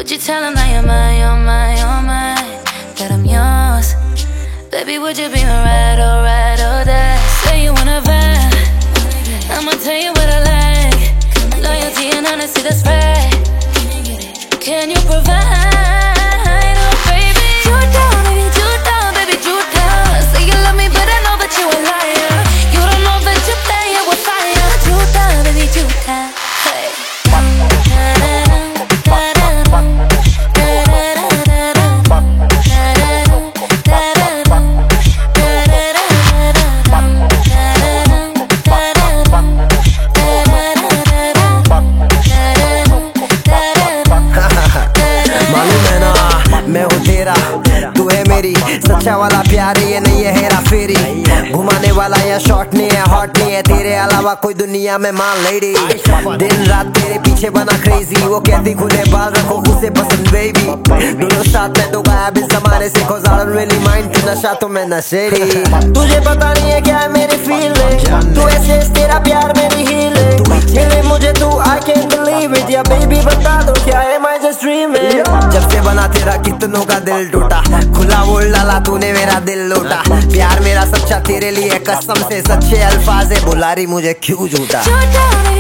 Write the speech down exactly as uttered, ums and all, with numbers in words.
Would you tell him that you're mine, you're mine, you're mine, that I'm yours? Baby, would you be my ride or ride or die? Say you wanna vibe, I'ma tell you what I like. Loyalty and honesty, that's right. Can you provide? Oh baby, you down, baby, you down, baby, you down. Say you love me, but I know that you a liar. You don't know that you play it with fire. You down, baby, you down. Hey. तू है मेरी सच्चा वाला प्यार, ये नहीं है हेरा फेरी। घुमाने वाला या शॉट नहीं है, हॉट नहीं है, तेरे अलावा कोई दुनिया में मान लेडी। दिन रात तेरे पीछे बना क्रेजी, वो कहती खुले बाल रखो उसे पसंद बेबी। दोनों साथ में तो गायब इस जमाने से, cause I don't really mind कि नशा तो मैं नशेड़ी। तुझे पता नहीं है क्या है मेरी फीलिंग, तू ऐसे तेरा प्यार मेरी हीलिंग। मिले मुझे तू I can't believe it, या बेबी बता दो क्या है मैं just dreaming। जब से बना तेरा कितनों का दिल टूटा, खुला बोल डाला तूने मेरा दिल लूटा। प्यार मेरा सच्चा तेरे लिए कसम से, सच्चे अल्फाज है, बुला रही मुझे क्यों झूठा।